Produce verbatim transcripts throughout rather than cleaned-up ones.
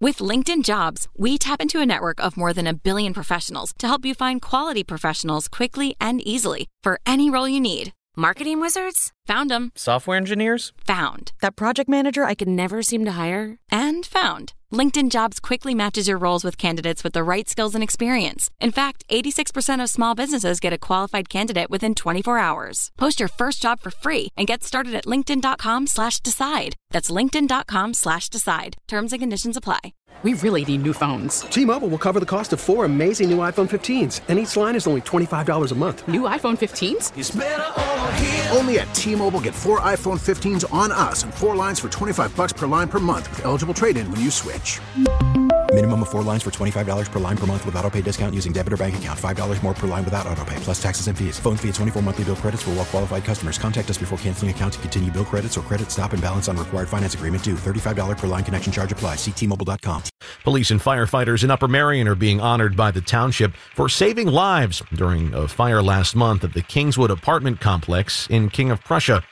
With LinkedIn Jobs, we tap into a network of more than a billion professionals to help you find quality professionals quickly and easily for any role you need. Marketing wizards? Found them. Software engineers? Found. That project manager I could never seem to hire? And found. LinkedIn Jobs quickly matches your roles with candidates with the right skills and experience. In fact, eighty-six percent of small businesses get a qualified candidate within twenty-four hours. Post your first job for free and get started at linkedin.com slash decide. That's linkedin.com slash decide. Terms and conditions apply. We really need new phones. T-Mobile will cover the cost of four amazing new iPhone fifteens, and each line is only twenty-five dollars a month. New iPhone fifteens? It's better over here. Only at T-Mobile, get four iPhone fifteens on us and four lines for twenty-five dollars per line per month with eligible trade-in when you switch. Minimum of four lines for twenty-five dollars per line per month with autopay discount using debit or bank account. five dollars more per line without autopay, plus taxes and fees. Phone fee at twenty-four monthly bill credits for well-qualified customers. Contact us before canceling account to continue bill credits or credit stop and balance on required finance agreement due. thirty-five dollars per line connection charge applies. See T Mobile dot com. Police and firefighters in Upper Merion are being honored by the township for saving lives during a fire last month at the Kingswood apartment complex in King of Prussia.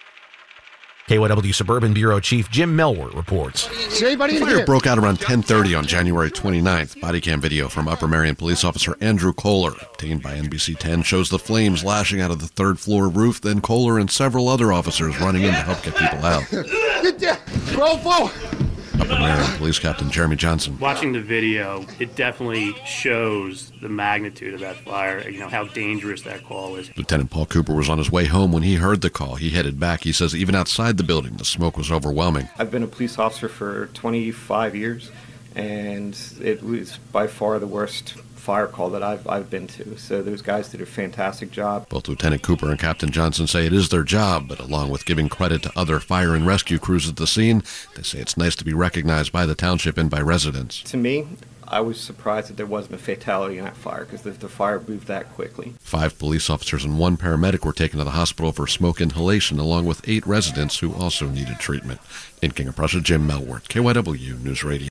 K Y W Suburban Bureau Chief Jim Melwart reports. The fire broke out around ten thirty on January twenty-ninth. Body cam video from Upper Merion police officer Andrew Kohler, obtained by N B C ten, shows the flames lashing out of the third floor roof, then Kohler and several other officers running in to help get people out. Roll forward. Upper Merion Police Captain Jeremy Johnson. Watching the video, it definitely shows the magnitude of that fire, you know, how dangerous that call is. Lieutenant Paul Cooper was on his way home when he heard the call. He headed back. He says even outside the building, the smoke was overwhelming. I've been a police officer for twenty-five years, and it was by far the worst fire call that I've I've been to. So those guys did a fantastic job. Both Lieutenant Cooper and Captain Johnson say it is their job, but along with giving credit to other fire and rescue crews at the scene, they say it's nice to be recognized by the township and by residents. To me, I was surprised that there wasn't a fatality in that fire because the, the fire moved that quickly. Five police officers and one paramedic were taken to the hospital for smoke inhalation, along with eight residents who also needed treatment. In King of Prussia, Jim Melwart, K Y W News Radio.